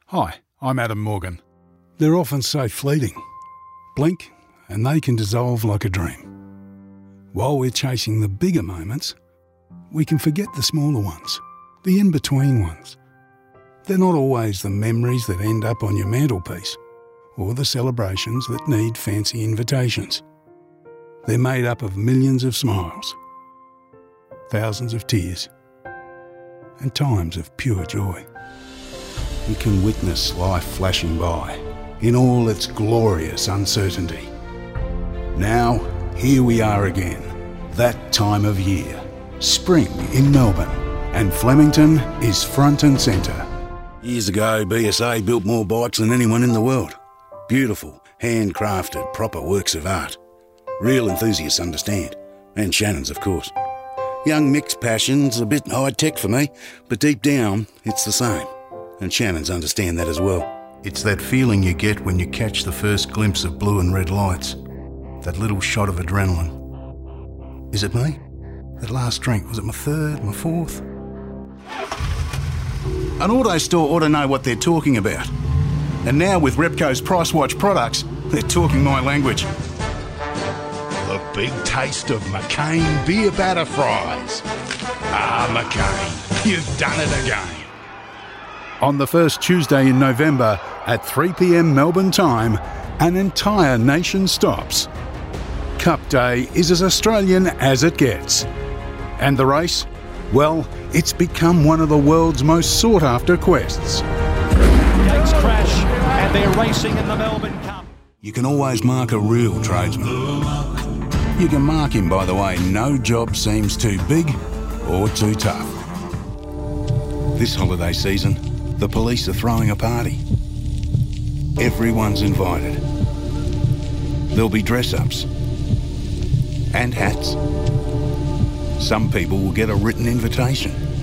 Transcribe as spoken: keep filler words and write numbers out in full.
Hi, I'm Adam Morgan. They're often so fleeting. Blink and they can dissolve like a dream. While we're chasing the bigger moments, we can forget the smaller ones, the in-between ones. They're not always the memories that end up on your mantelpiece or the celebrations that need fancy invitations. They're made up of millions of smiles, thousands of tears, and times of pure joy. We can witness life flashing by in all its glorious uncertainty. Now, here we are again, that time of year, spring in Melbourne, and Flemington is front and centre. Years ago, B S A built more bikes than anyone in the world. Beautiful, handcrafted, proper works of art. Real enthusiasts understand, and Shannon's of course. Young Mick's passion's a bit high-tech for me, but deep down, it's the same. And Shannon's understand that as well. It's that feeling you get when you catch the first glimpse of blue and red lights. That little shot of adrenaline. Is it me? That last drink, was it my third, my fourth? An auto store ought to know what they're talking about. And now with Repco's Price Watch products, they're talking my language. The big taste of McCain beer batter fries. Ah, McCain, you've done it again. On the first Tuesday in November at three p m Melbourne time, an entire nation stops. Cup Day is as Australian as it gets. And the race? Well, it's become one of the world's most sought-after quests. Gates crash and they're racing in the Melbourne Cup. You can always mark a real tradesman. You can mark him by the way no job seems too big or too tough. This holiday season, the police are throwing a party. Everyone's invited. There'll be dress-ups and hats. Some people will get a written invitation.